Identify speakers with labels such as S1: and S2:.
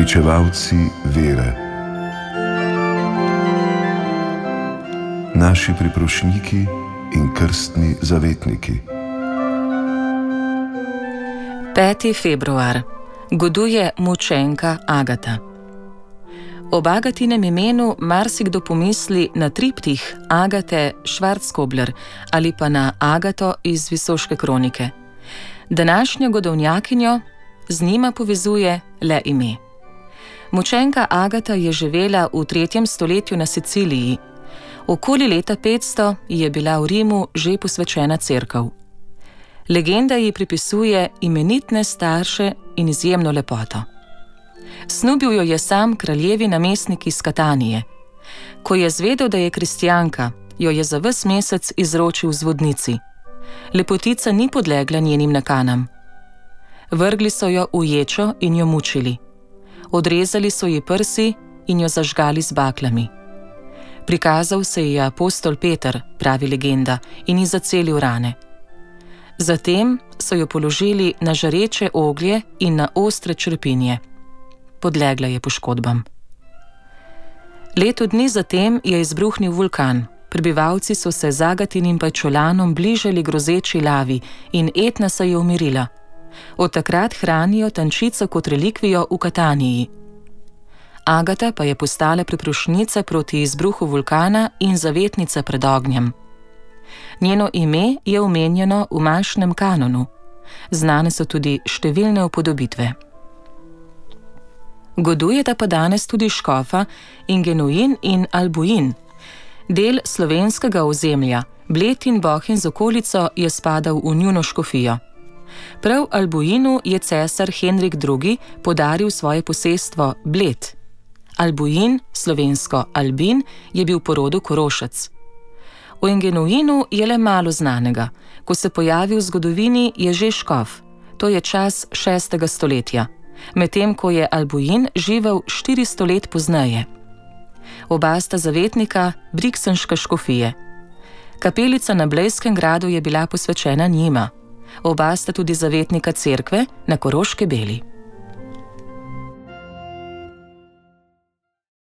S1: Pričevalci vere. Naši priprošniki in krstni zavetniki.
S2: 5. februar. Goduje mučenka Agata. Ob Agatinem imenu marsikdo pomisli na triptih Agate Schwarzkobler ali pa na Agato iz Visoške kronike. Današnjo godovnjakinjo z njima povezuje le ime. Mučenka Agata je živela v 3. stoletju na Siciliji. Okoli leta 500 je bila v Rimu že posvečena cerkev. Legenda ji pripisuje imenitne starše in izjemno lepoto. Snubil jo je sam kraljevi namestnik iz Katanije. Ko je zvedel, da je kristjanka, jo je za ves mesec izročil z vodnici. Lepotica ni podlegla njenim nakanam. Vrgli so jo v ječo in jo mučili. Odrezali so ji prsi in jo zažgali z baklami. Prikazal se ji je apostol Peter, pravi legenda, in ji zacelil rane. Zatem so jo položili na žareče oglje in na ostre črepinje. Podlegla je poškodbam. Leto dni zatem je izbruhnil vulkan. Prebivalci so se z Agatinim pajčolanom bližali grozeči lavi in Etna se je umirila. Od takrat hranijo tančico kot relikvijo v Kataniji. Agata pa je postala priprošnjica proti izbruhu vulkana in zavetnica pred ognjem. Njeno ime je omenjeno v mašnem kanonu. Znane so tudi številne upodobitve. Godujeta pa danes tudi škofa Ingenuin in Albuin. Del slovenskega ozemlja, Bled in Bohinj z okolico, je spadal v njuno škofijo. Prav Albuinu je cesar Henrik II. Podaril svoje posestvo Bled. Albuin, slovensko Albin, je bil po rodu Korošec. O Ingenuinu je le malo znanega. Ko se pojavi v zgodovini, je že škof. To je čas 6. stoletja, medtem ko je Albuin živel 400 let pozneje. Oba sta zavetnika Briksenške škofije. Kapelica na Blejskem gradu je bila posvečena njima. Oba sta tudi zavetnika cerkve na Koroški Beli.